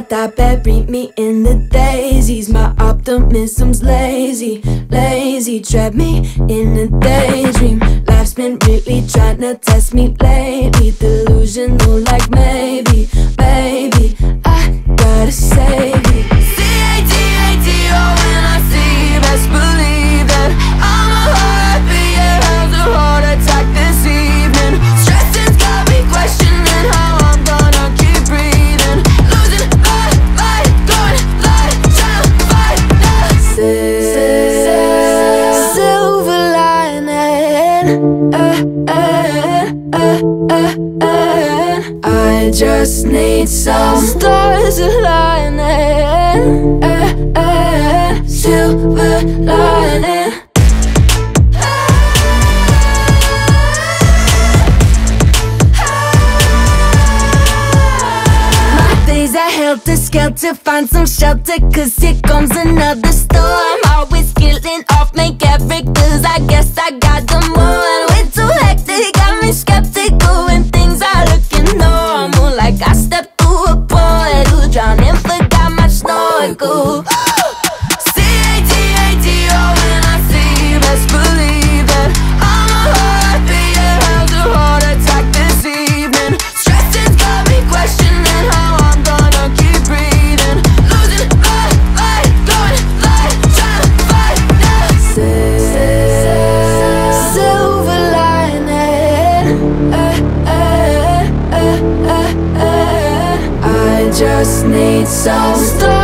that bury me in the daisies. My optimism's lazy, lazy. Trap me in a daydream. Life's been really trying to test me lately. Delusional like maybe, baby, I gotta save you. C-A-T-A-T-O when I see you, best believe that I'm a heartbeat, yeah, how's a heart attack this evening. Stressing's got me questioning how I'm gonna keep breathing. Losing my mind, going like trying to fight now. Silver lining, I just need some stars aligning, silver lining. My days are helter-skelter, find some shelter, cause here comes another storm. Always feeling off, make characters, I guess I got them on. Way too hectic, got me skeptical when things are looking normal. Like I stepped through a portal, drowning, forgot my snorkel. C-A-T-A-T-O when I see you, best believe that I'm a heartbeat, yeah, how's a heart attack this evening. Stressing's got me questioning how I'm gonna keep breathing. Losing my mind, going like trying to fight now. Silver lining, I just need some stars